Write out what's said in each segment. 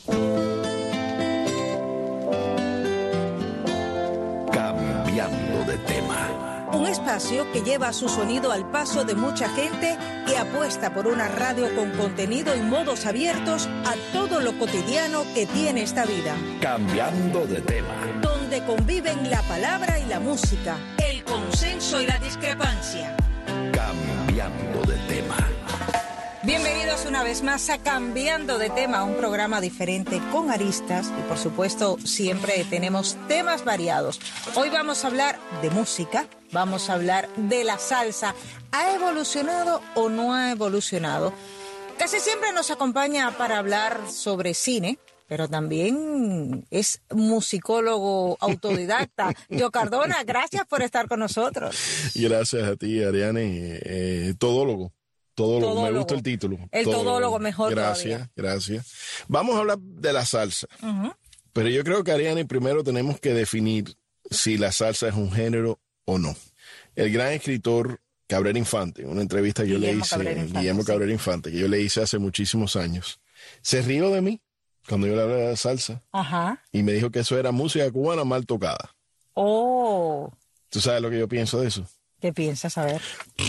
Cambiando de tema. Un espacio que lleva su sonido al paso de mucha gente que apuesta por una radio con contenido y modos abiertos a todo lo cotidiano que tiene esta vida. Cambiando de tema. Donde conviven la palabra y la música, el consenso y la discrepancia. Cambiando de tema. Bienvenidos una vez más a Cambiando de Tema, un programa diferente con aristas y por supuesto siempre tenemos temas variados. Hoy vamos a hablar de música, vamos a hablar de la salsa. ¿Ha evolucionado o no ha evolucionado? Casi siempre nos acompaña para hablar sobre cine, pero también es musicólogo autodidacta. Joe Cardona, gracias por estar con nosotros. Gracias a ti, Ariane. Todólogo. Todólogo, me gusta el título. El todólogo mejor todavía. Gracias. Vamos a hablar de la salsa. Uh-huh. Pero yo creo que, Ariane, primero tenemos que definir si la salsa es un género o no. El gran escritor Cabrera Infante, una entrevista que Guillermo Cabrera Infante, que yo le hice hace muchísimos años, se rió de mí cuando yo le hablé de la salsa. Ajá. Y me dijo que eso era música cubana mal tocada. Oh. ¿Tú sabes lo que yo pienso de eso? ¿Qué piensas? A ver.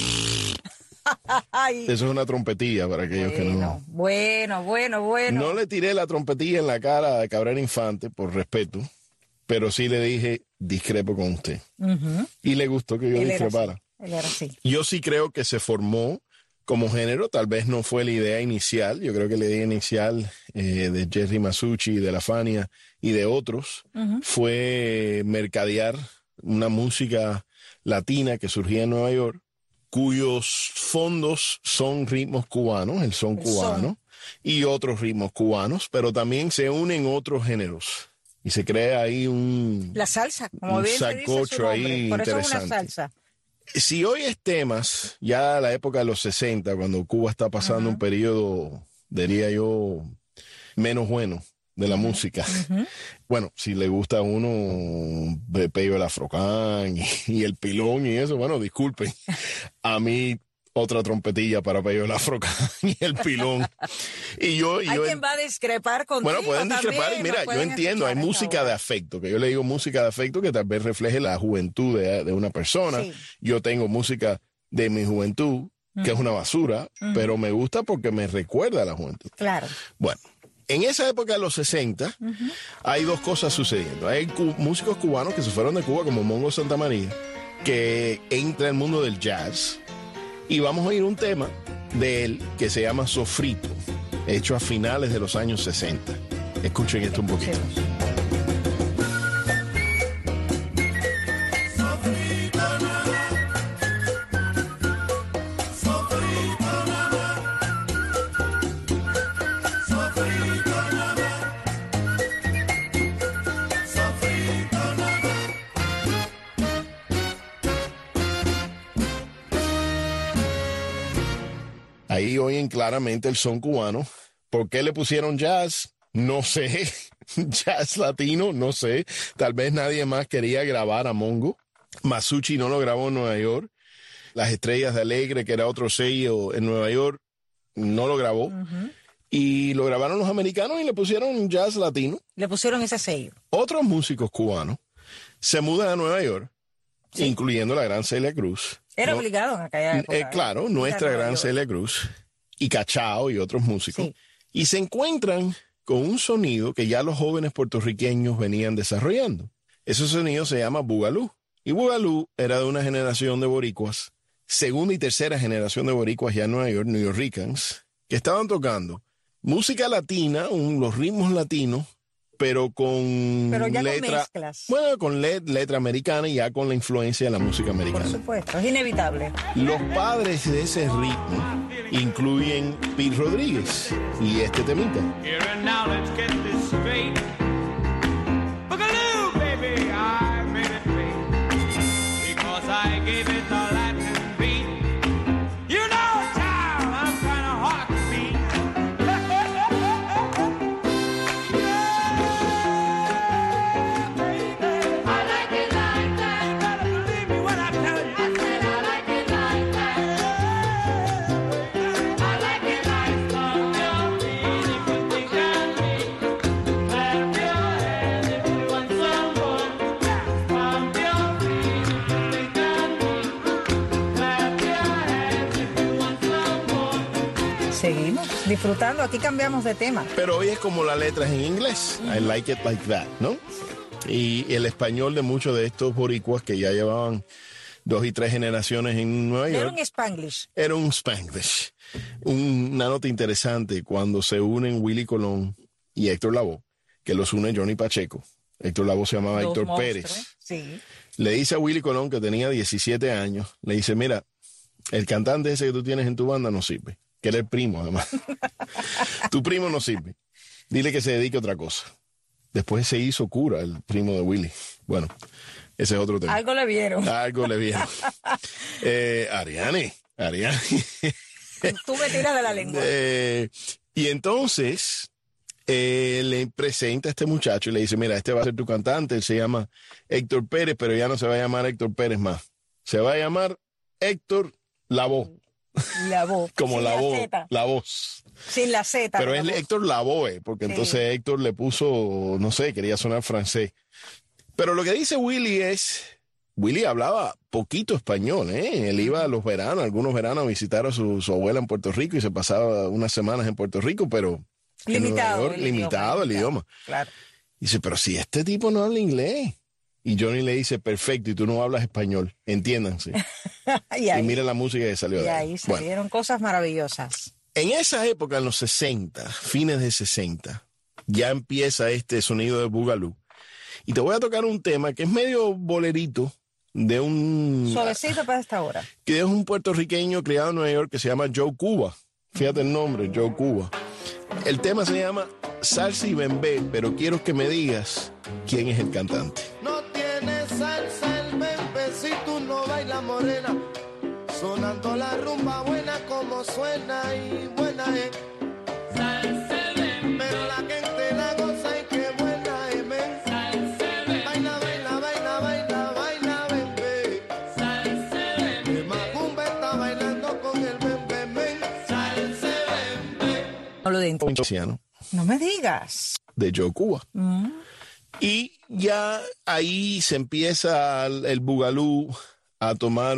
Eso es una trompetilla para aquellos que no... Bueno. No le tiré la trompetilla en la cara a Cabrera Infante, por respeto, pero sí le dije, discrepo con usted. Uh-huh. Y le gustó que yo discrepara. Él era así. Yo sí creo que se formó como género, tal vez no fue la idea inicial. Yo creo que la idea inicial de Jerry Masucci, de La Fania y de otros Uh-huh. fue mercadear una música latina que surgía en Nueva York, cuyos fondos son ritmos cubanos, el son cubano, y otros ritmos cubanos, pero también se unen otros géneros. Y se crea ahí la salsa, como bien se dice su sancocho nombre, ahí por interesante. eso es una salsa. Si oyes temas, ya la época de los 60, cuando Cuba está pasando Uh-huh. un periodo, diría yo, menos bueno de la Uh-huh. música. Uh-huh. Bueno, si le gusta a uno Peyo el Afrocán y el Pilón y eso, bueno, disculpen. A mí otra trompetilla para Peyo el Afrocán y el Pilón. Hay quien va a discrepar contigo. Bueno, pueden discrepar y mira, yo entiendo, hay música de afecto, que yo le digo música de afecto que tal vez refleje la juventud de una persona. Sí. Yo tengo música de mi juventud, que es una basura, pero me gusta porque me recuerda a la juventud. Claro. Bueno, en esa época de los 60, hay dos cosas sucediendo. Hay músicos cubanos que se fueron de Cuba, como Mongo Santamaría, que entra en el mundo del jazz. Y vamos a oír un tema de él que se llama Sofrito, hecho a finales de los años 60. Escuchen esto un poquito. Ahí oyen claramente el son cubano. ¿Por qué le pusieron jazz? No sé. Jazz latino, no sé. Tal vez nadie más quería grabar a Mongo. Masucci no lo grabó en Nueva York. Las Estrellas de Alegre, que era otro sello en Nueva York, no lo grabó. Uh-huh. Y lo grabaron los americanos y le pusieron jazz latino. Le pusieron ese sello. Otros músicos cubanos se mudan a Nueva York, Sí. incluyendo la gran Celia Cruz. Era ¿no? obligado en aquella época. Claro, nuestra Nueva gran York. Celia Cruz y Cachao y otros músicos. Sí. Y se encuentran con un sonido que ya los jóvenes puertorriqueños venían desarrollando. Ese sonido se llama Bugalú. Y Bugalú era de una generación de boricuas, segunda y tercera generación de boricuas ya en Nueva York, New Yorkers, que estaban tocando música latina, los ritmos latinos, pero ya letra, con mezclas. bueno, con letra americana y ya con la influencia de la música americana. Por supuesto, es inevitable. Los padres de ese ritmo incluyen Pete Rodríguez y este temita. Here and now, let's get this straight. Boogaloo, baby, I made it great because I gave it the Latin beat. You know, child, I'm kind of hard to beat. I like it like that. You better believe me when I tell you. I said I like it like that. I like it like that. seguimos disfrutando. Aquí cambiamos de tema. Pero hoy es como la letra es en inglés. I like it like that, ¿no? Y el español de muchos de estos boricuas que ya llevaban 2 y 3 generaciones en Nueva York. Era un Spanglish. Era un Spanglish. Una nota interesante cuando se unen Willy Colón y Héctor Lavoe, que los une Johnny Pacheco. Héctor Lavoe se llamaba Dos Héctor monstruos, Pérez. Sí. Le dice a Willy Colón, que tenía 17 años, le dice, mira, el cantante ese que tú tienes en tu banda no sirve, que era el primo además. Tu primo no sirve. Dile que se dedique a otra cosa. Después se hizo cura el primo de Willy. Bueno, ese es otro tema. Algo le vieron. Algo le vieron. Ariane. Tú me tiras de la lengua. Y entonces le presenta a este muchacho y le dice, mira, este va a ser tu cantante, él se llama Héctor Pérez, pero ya no se va a llamar Héctor Pérez más. Se va a llamar Héctor Lavoe. Lavoe. Como Sin la voz. Sin la Z. Pero es la voz. Héctor Lavoe, porque Sí. entonces Héctor le puso, no sé, quería sonar francés. Pero lo que dice Willy es, Willy hablaba poquito español, ¿eh? Él iba a los veranos, algunos veranos a visitar a su abuela en Puerto Rico y se pasaba unas semanas en Puerto Rico, pero en Nueva York, limitado el idioma. Claro. Dice, pero si este tipo no habla inglés. Y Johnny le dice, perfecto, y tú no hablas español, entiéndanse. y ahí, Y mira la música que salió y de ahí ahí. salieron cosas maravillosas. En esa época, en los 60, fines de 60, ya empieza este sonido de Boogaloo. Y te voy a tocar un tema que es medio bolerito de un... Suavecito para esta hora. que es un puertorriqueño criado en Nueva York que se llama Joe Cuba. Fíjate el nombre, Joe Cuba. El tema se llama Salsa y Bembé, pero quiero que me digas quién es el cantante. No tiene salsa el bembe si tú no bailas morena. Sonando la rumba buena como suena y buena es. Salsa bembe. Pero la gente la goza y qué buena es, men. Salsa bembe. Baila, baila, baila, baila, baila bembe. Salsa bembe. Macumba está bailando con el bembe, men. Salsa bembe. No lo de No me digas. De Joe Cuba. Mm. Y ya ahí se empieza el Boogaloo a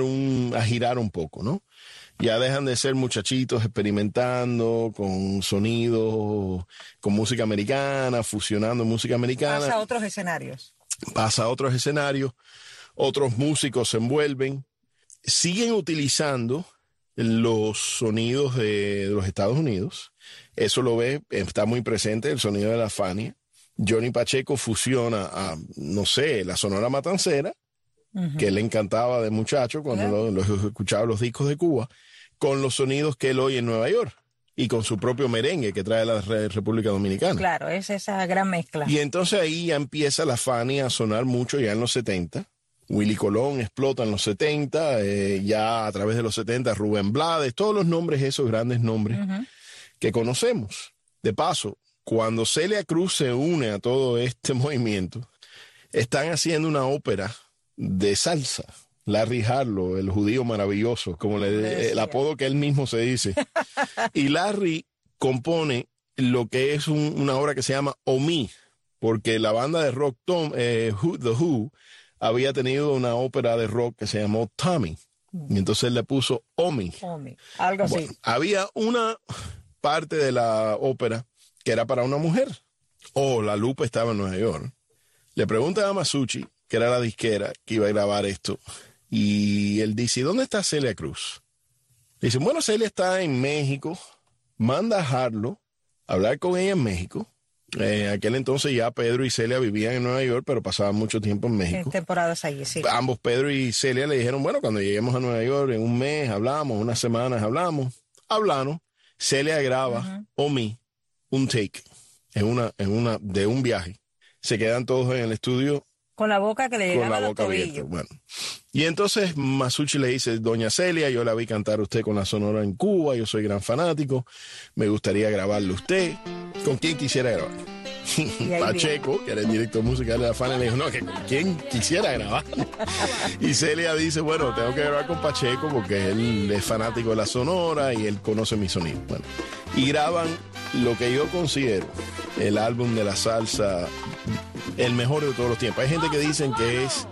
a girar un poco, ¿no? Ya dejan de ser muchachitos experimentando con sonidos, con música americana, fusionando música americana. Pasa a otros escenarios. Pasa a otros escenarios, otros músicos se envuelven, siguen utilizando los sonidos de los Estados Unidos. Eso lo ve, está muy presente el sonido de la Fania. Johnny Pacheco fusiona a, no sé, la Sonora Matancera, que le encantaba de muchacho cuando lo escuchaba los discos de Cuba, con los sonidos que él oye en Nueva York y con su propio merengue que trae la República Dominicana. Claro, es esa gran mezcla. Y entonces ahí ya empieza la Fania a sonar mucho ya en los 70. Willy Colón explota en los 70, ya a través de los 70 Rubén Blades, todos los nombres, esos grandes nombres que conocemos. De paso, cuando Celia Cruz se une a todo este movimiento, están haciendo una ópera de salsa. Larry Harlow, el judío maravilloso, como el apodo que él mismo se dice. Y Larry compone lo que es una obra que se llama Omi, porque la banda de rock The Who había tenido una ópera de rock que se llamó Tommy. Y entonces él le puso Omi. Algo así. Bueno, había una parte de la ópera que era para una mujer. La Lupa estaba en Nueva York. Le pregunta a Masucci, que era la disquera que iba a grabar esto, y él dice, ¿dónde está Celia Cruz? Le dicen, bueno, Celia está en México, manda a Harlow a hablar con ella en México. Aquel entonces ya Pedro y Celia vivían en Nueva York, pero pasaban mucho tiempo en México. En temporadas allí, sí. Ambos, Pedro y Celia, le dijeron, bueno, cuando lleguemos a Nueva York, en un mes hablamos, unas semanas hablamos. Hablaron, Celia graba, Omi, un take, de un viaje. Se quedan todos en el estudio con la boca que le con llegaba la a los boca abierta. tobillos. Bueno. Y entonces Masucci le dice, doña Celia, yo la vi cantar a usted con la Sonora en Cuba, yo soy gran fanático, me gustaría grabarle a usted. ¿Con quién quisiera grabar? Pacheco, que era el director musical de la Fania, le dijo, no, que con quién quisiera grabar. Y Celia dice, bueno, tengo que grabar con Pacheco porque él es fanático de la Sonora y él conoce mi sonido. Bueno, y graban lo que yo considero el álbum de la salsa, el mejor de todos los tiempos. Hay gente que dicen que es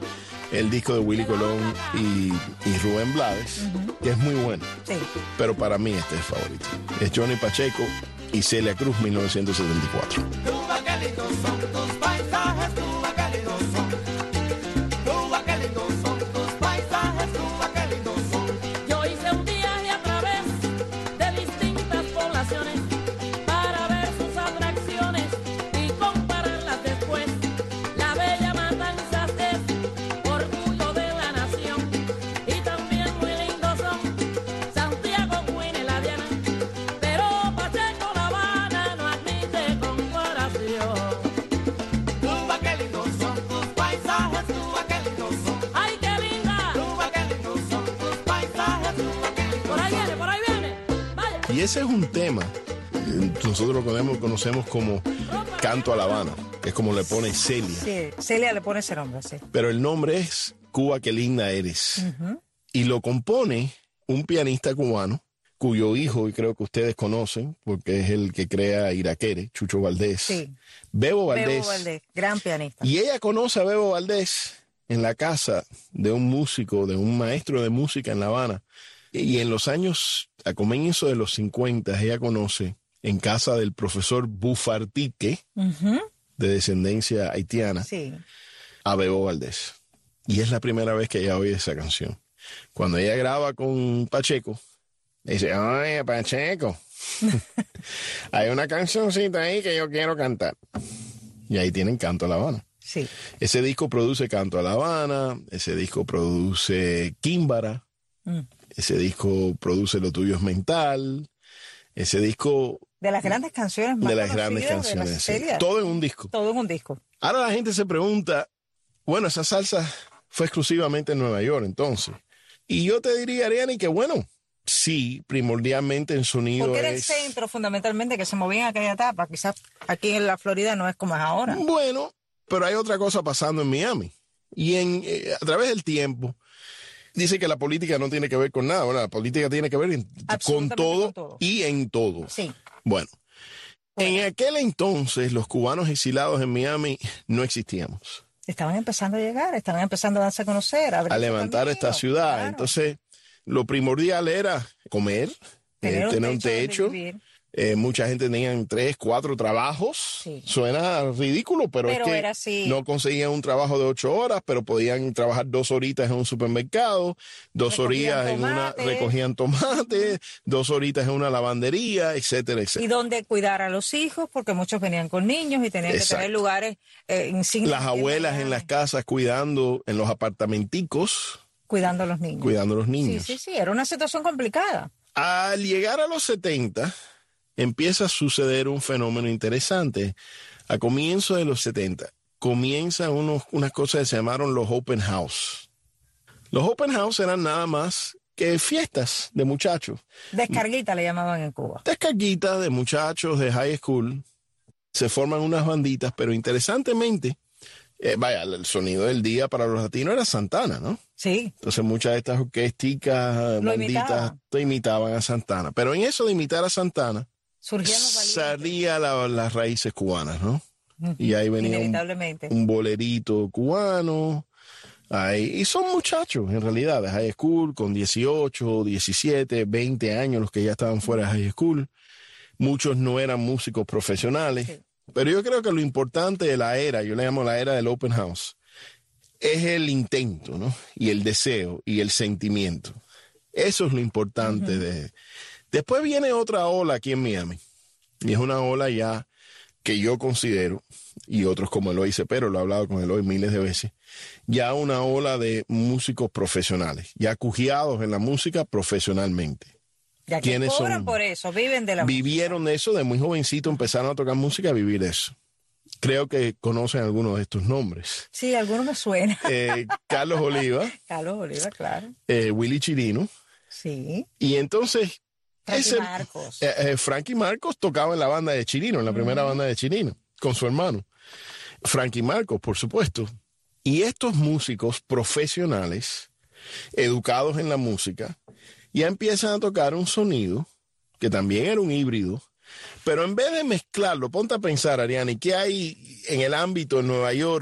el disco de Willy Colón y Rubén Blades, que es muy bueno. Sí. Pero para mí este es favorito. Es Johnny Pacheco y Celia Cruz, 1974. Cuba, qué lindos son tus paisajes, Cuba, qué lindos son. Cuba, qué lindos son tus paisajes, Cuba, qué lindos son. Yo hice un viaje a través de distintas poblaciones para ver sus atracciones y compararlas después. La bella Matanzas es orgullo de la nación y también muy lindos son Santiago, Queen y La Diana, pero Pacheco, La Habana no admite comparación. Cuba, qué lindos son tus paisajes, Cuba, qué lindos son. ¡Ay, qué linda! Cuba, qué lindos son tus paisajes, Cuba, qué lindos Por ahí viene, vaya. Y ese es un tema, nosotros lo conocemos como Canto a La Habana, que es como le pone Celia. Sí, Celia le pone ese nombre, sí. Pero el nombre es Cuba, qué linda eres. Y lo compone un pianista cubano, cuyo hijo, y creo que ustedes conocen, porque es el que crea Iraquere, Chucho Valdés. Sí. Bebo Valdés. Bebo Valdés, gran pianista. Y ella conoce a Bebo Valdés en la casa de un músico, de un maestro de música en La Habana. Y en los años, a comienzos de los 50, ella conoce en casa del profesor Bufartique, de descendencia haitiana, Sí. a Bebo Valdés. Y es la primera vez que ella oye esa canción. Cuando ella graba con Pacheco, dice, oye, Pacheco, hay una cancioncita ahí que yo quiero cantar. Y ahí tienen Canto a La Habana. Sí. Ese disco produce Canto a La Habana, ese disco produce Químbara, ese disco produce Lo tuyo es mental, ese disco De las grandes canciones más de las grandes conocidas de la canciones. Sí. Celia. Todo en un disco. Todo en un disco. Ahora la gente se pregunta, bueno, esa salsa fue exclusivamente en Nueva York entonces. Y yo te diría, Ariani, que bueno, sí, primordialmente en sonido Porque era el es... centro fundamentalmente que se movía en aquella etapa. Quizás aquí en la Florida no es como es ahora. Bueno, pero hay otra cosa pasando en Miami. Y a través del tiempo, dice que la política no tiene que ver con nada. Bueno, la política tiene que ver con Absolutamente todo, con todo. y en todo. Sí. Bueno, en aquel entonces los cubanos exilados en Miami no existíamos. Estaban empezando a llegar, estaban empezando a darse a conocer, A levantar esta ciudad. Claro. Entonces, lo primordial era comer, tener un techo. donde vivir. Mucha gente tenía 3, 4 trabajos. Sí. Suena ridículo, pero es que era así. no conseguían un trabajo de 8 horas, pero podían trabajar 2 horitas en un supermercado, 2 horitas recogían tomate, 2 horitas en una lavandería, etcétera, Y etcétera. donde cuidar a los hijos, porque muchos venían con niños y tenían que Exacto. tener lugares insignes. Las abuelas en las casas cuidando en los apartamenticos, Cuidando a los niños. cuidando a los Sí, niños. sí, sí, era una situación complicada. Al llegar a los 70, empieza a suceder un fenómeno interesante. A comienzos de los 70, comienzan unas cosas que se llamaron los open house. Los open house eran nada más que fiestas de muchachos. Descarguita le llamaban en Cuba. Descarguitas de muchachos de high school. Se forman unas banditas, pero interesantemente, el sonido del día para los latinos era Santana, ¿no? Sí, Entonces muchas de estas orquésticas, Lo banditas, imitaban a Santana. Pero en eso de imitar a Santana, surgían los valientes. salía las raíces cubanas, ¿no? Y ahí venía Inevitablemente. un bolerito cubano. Y son muchachos, en realidad, de high school, con 18, 17, 20 años, los que ya estaban fuera de high school. Muchos no eran músicos profesionales. Sí. Pero yo creo que lo importante de la era, yo le llamo la era del open house, es el intento, ¿no? Y el deseo y el sentimiento. Eso es lo importante. Después viene otra ola aquí en Miami. Y es una ola ya que yo considero, y otros como Eloy Cepero, lo he hablado con Eloy miles de veces, ya una ola de músicos profesionales, ya cujiados en la música profesionalmente. Ya que ¿Quiénes cobran son? por eso, viven de la Vivieron de eso, de muy jovencito empezaron a tocar música, a vivir de eso. Creo que conocen algunos de estos nombres. Sí, algunos me suena. Carlos Oliva, Carlos Oliva, claro. Willy Chirino. Sí. Y entonces... Frankie Marcos. Frankie Marcos tocaba en la banda de Chirino, en la primera banda de Chirino, con su hermano. Frankie Marcos, por supuesto. Y estos músicos profesionales, educados en la música, ya empiezan a tocar un sonido, que también era un híbrido, pero en vez de mezclarlo, ponte a pensar, Ariani, ¿qué hay en el ámbito de Nueva York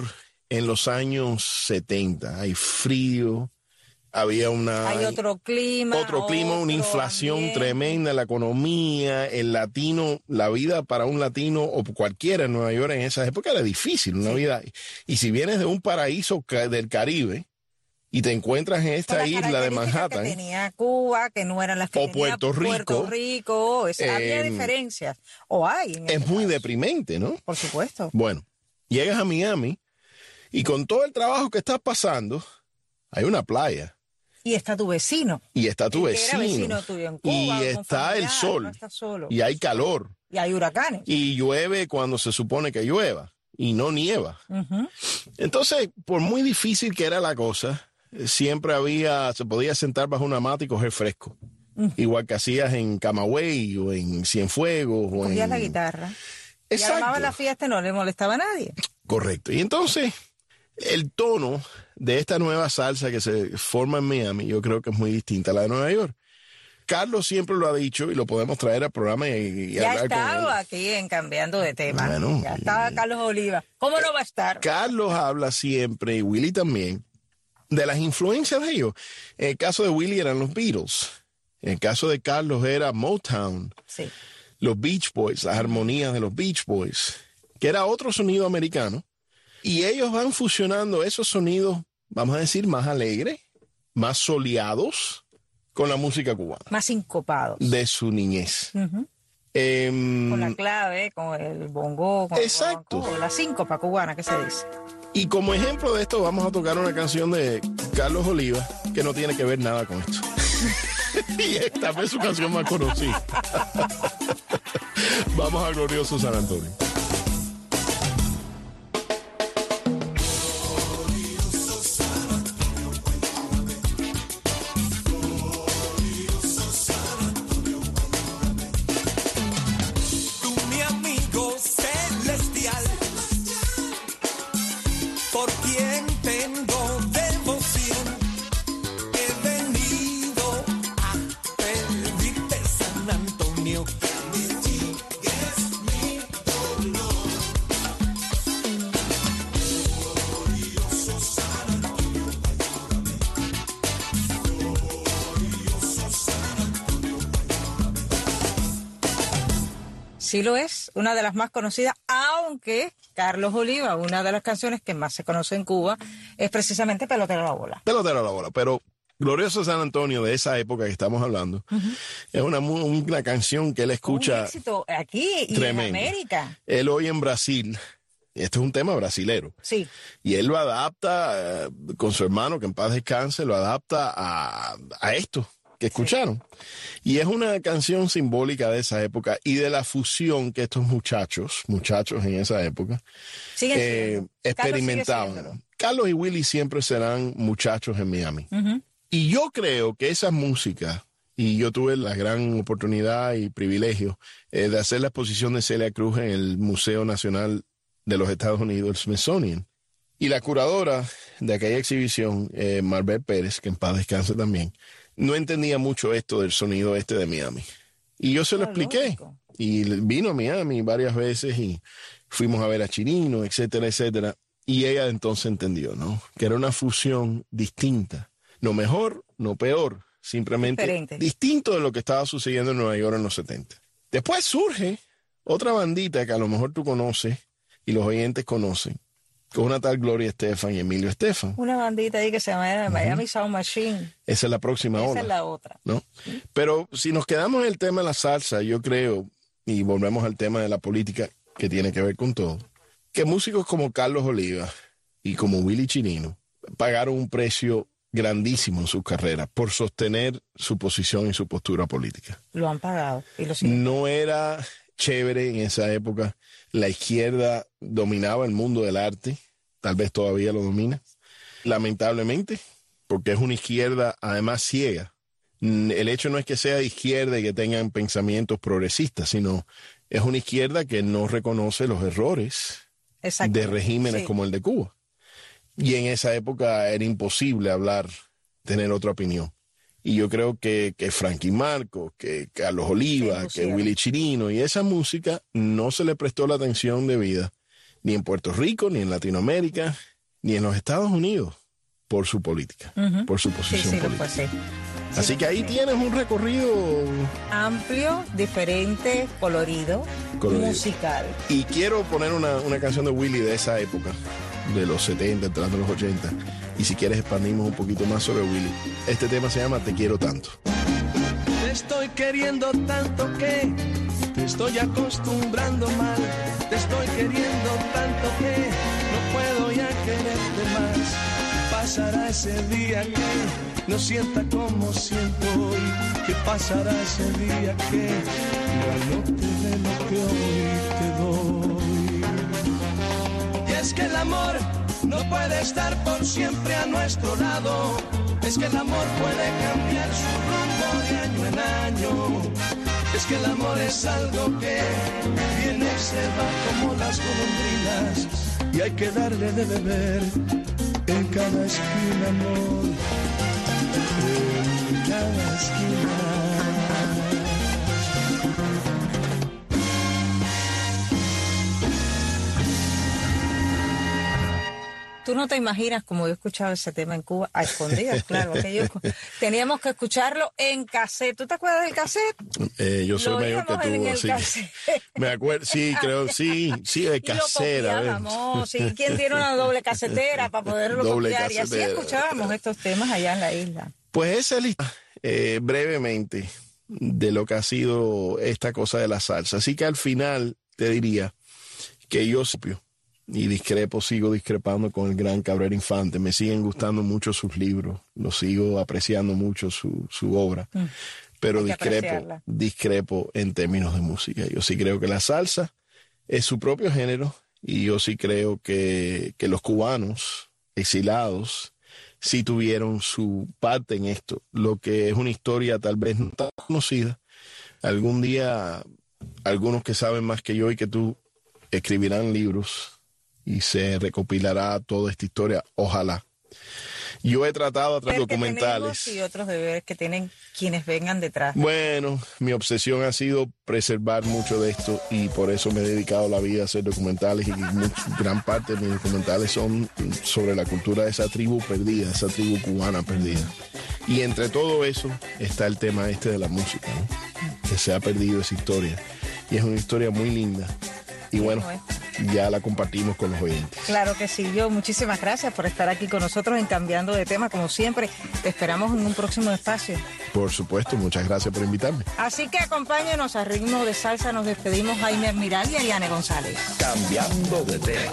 en los años 70. Hay frío, había Hay otro clima. una inflación ambiente. tremenda, la economía, el latino, la vida para un latino o cualquiera en Nueva York en esa época era difícil, una vida. Y si vienes de un paraíso del Caribe y te encuentras en Con esta las isla de características Manhattan, que tenía Cuba, que no eran las que o tenía Puerto Rico, Puerto Rico, había diferencias. O hay. En es este muy caso. deprimente, ¿no? Por supuesto. Bueno, llegas a Miami y con todo el trabajo que estás pasando, hay una playa. Y está tu vecino. Y está tu El que era vecino. vecino tuyo en Cuba, Y un está el familiar, sol. no estás solo. Y hay calor. Y hay huracanes. Y llueve cuando se supone que llueva. Y no nieva. Ujú. Entonces, por muy difícil que era la cosa, siempre se podía sentar bajo una mata y coger fresco. Igual que hacías en Camagüey o en Cienfuegos. O Cogías en... la guitarra. Y Exacto. armabas la fiesta y no le molestaba a nadie. Correcto. Y entonces, el tono de esta nueva salsa que se forma en Miami, yo creo que es muy distinta a la de Nueva York. Carlos siempre lo ha dicho y lo podemos traer al programa y Ya hablar con él. estaba aquí en Cambiando de Tema. Bueno, Ya estaba Carlos Oliva. ¿Cómo no va a estar? Carlos habla siempre, y Willie también, de las influencias de ellos. En el caso de Willie eran los Beatles. En el caso de Carlos era Motown, Sí. los Beach Boys, las armonías de los Beach Boys, que era otro sonido americano. Y ellos van fusionando esos sonidos, vamos a decir, más alegres, más soleados, con la música cubana Más sincopados. de su niñez. Ujú. Con la clave, con el bongo, con Exacto. el guaguancó, la síncopa cubana que se dice. Y como ejemplo de esto vamos a tocar una canción de Carlos Oliva que no tiene que ver nada con esto. Y esta vez su canción más conocida. Vamos a Glorioso San Antonio. Tú, mi amigo celestial, por quien tengo devoción, he venido a pedirte, San Antonio, que mitigues mi dolor. Glorioso San Antonio, glorioso San Antonio. Sí lo es, una de las más conocidas, aunque Carlos Oliva, una de las canciones que más se conoce en Cuba, es precisamente Pelotero a la bola. Pelotero a la bola, pero Glorioso San Antonio de esa época que estamos hablando es una canción que él Un escucha éxito aquí y tremendo. en América. Él hoy en Brasil. Esto es un tema brasilero. Sí, Y él lo adapta con su hermano, que en paz descanse, lo adapta a esto que escucharon. Y es una canción simbólica de esa época y de la fusión que estos muchachos en esa época, siguen siendo. experimentaban. Carlos sigue siéndolo. Carlos y Willie siempre serán muchachos en Miami. Y yo creo que esa música, y yo tuve la gran oportunidad y privilegio de hacer la exposición de Celia Cruz en el Museo Nacional de los Estados Unidos, el Smithsonian. Y la curadora de aquella exhibición, Marbel Pérez, que en paz descanse también, no entendía mucho esto del sonido de Miami. Y yo se lo expliqué. Lógico. Y vino a Miami varias veces y fuimos a ver a Chirino, etcétera, etcétera. Y ella entonces entendió, ¿no? Que era una fusión distinta. No mejor, no peor. Simplemente Diferente. distinto de lo que estaba sucediendo en Nueva York en los 70. Después surge otra bandita que a lo mejor tú conoces y los oyentes conocen, con una tal Gloria Estefan y Emilio Estefan. Una bandita ahí que se llama Miami Sound Machine. Esa es la próxima Esa ola. es la otra. ¿No? Pero si nos quedamos en el tema de la salsa, yo creo, y volvemos al tema de la política que tiene que ver con todo, que músicos como Carlos Oliva y como Willie Chirino pagaron un precio grandísimo en sus carreras por sostener su posición y su postura política. Lo han pagado y lo siguen. No era chévere en esa época. La izquierda dominaba el mundo del arte, tal vez todavía lo domina, lamentablemente, porque es una izquierda además ciega. El hecho no es que sea de izquierda y que tengan pensamientos progresistas, sino es una izquierda que no reconoce los errores Exacto. de regímenes Sí. como el de Cuba. Y en esa época era imposible tener otra opinión. Y yo creo que Frankie Marcos, que Carlos Oliva, Sí, que pusieron. Willie Chirino y esa música no se le prestó la atención debida ni en Puerto Rico, ni en Latinoamérica, ni en los Estados Unidos por su política, por su Sí, posición sí, lo política. fue, sí. Así que ahí tienes un recorrido Amplio, diferente, colorido, musical. Y quiero poner una canción de Willie de esa época, de los 70, entrando a los 80. Y si quieres expandimos un poquito más sobre Willie. Este tema se llama Te quiero tanto. Te estoy queriendo tanto que te estoy acostumbrando mal. Te estoy queriendo tanto que no puedo ya quererte más. Pasará ese día que no sienta como siento hoy. Que pasará ese día que no te dé lo que hoy te doy. Y es que el amor no puede estar por siempre a nuestro lado. Es que el amor puede cambiar su rumbo de año en año. Es que el amor es algo que viene y se va como las golondrinas. Y hay que darle de beber en cada esquina, amor. En cada esquina. Tú no te imaginas como yo escuchaba ese tema en Cuba, a escondidas, claro, que teníamos que escucharlo en cassette. ¿Tú te acuerdas del cassette? Yo soy mayor que oíamos en tú, el así cassette. que me acuerdo, sí, creo, sí, de casera. Y lo copiábamos, sí. ¿Quién tiene una doble casetera para poderlo Doble copiar? Y así casetera. escuchábamos estos temas allá en la isla. Pues esa lista, brevemente, de lo que ha sido esta cosa de la salsa. Así que al final te diría que yo y sigo discrepando con el gran Cabrera Infante. Me siguen gustando mucho sus libros, lo sigo apreciando mucho su obra, pero Hay que apreciarla. discrepo en términos de música. Yo sí creo que la salsa es su propio género y yo sí creo que los cubanos exilados sí tuvieron su parte en esto, lo que es una historia tal vez no tan conocida. Algún día, algunos que saben más que yo y que tú escribirán libros y se recopilará toda esta historia, ojalá. Yo he tratado a través de documentales. Y otros deberes que tienen quienes vengan detrás. Bueno, mi obsesión ha sido preservar mucho de esto y por eso me he dedicado la vida a hacer documentales y gran parte de mis documentales son sobre la cultura de esa tribu perdida, esa tribu cubana perdida. Y entre todo eso está el tema este de la música, ¿no? Que se ha perdido esa historia. Y es una historia muy linda. Y bueno, ya la compartimos con los oyentes. Claro que sí, yo muchísimas gracias por estar aquí con nosotros en Cambiando de Tema, como siempre. Te esperamos en un próximo espacio. Por supuesto, muchas gracias por invitarme. Así que acompáñenos a ritmo de salsa. Nos despedimos Jaime Admiral y Ariane González. Cambiando de tema.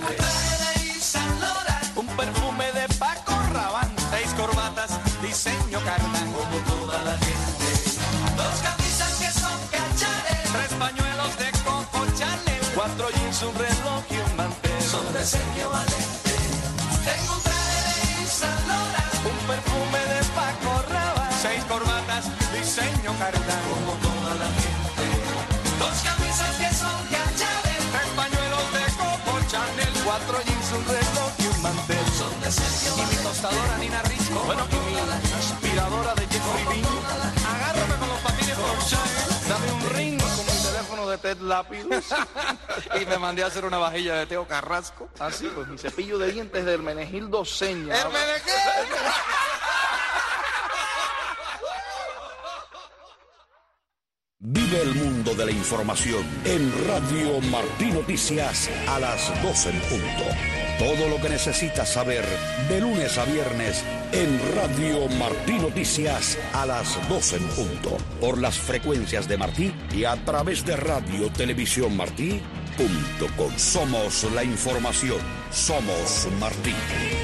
Un perfume de Paco Rabanne, 6 corbatas, diseño carnal, como toda la gente. 2 camisas que son cachares, 3 pañuelos de Coco Chanel, 4 jeans, un reloj y un mantel, son de Sergio Valente. Tengo un traje de Yves Saint Laurent, un perfume de Paco Rabanne, 6 corbatas, diseño carnal, como toda la gente. 2 camisas que son cachares, 3 pañuelos de Coco Chanel, 4 jeans, un reloj y un mantel, son de Sergio Valente. Y mi tostadora Nina Risco, bueno, y mi aspiradora de Jeffrey Bean. Agárrame con los patines por dame un ring con mi teléfono de Ted Lápidos y me mandé a hacer una vajilla de Teo Carrasco. Así, pues mi cepillo de dientes de Hermenegildo Seña. ¿Hermenegildo? Vive el mundo de la información en Radio Martí Noticias a las 12 en punto. Todo lo que necesitas saber de lunes a viernes en Radio Martí Noticias a las 12 en punto. Por las frecuencias de Martí y a través de Radio Televisión Martí.com. Somos la información. Somos Martí.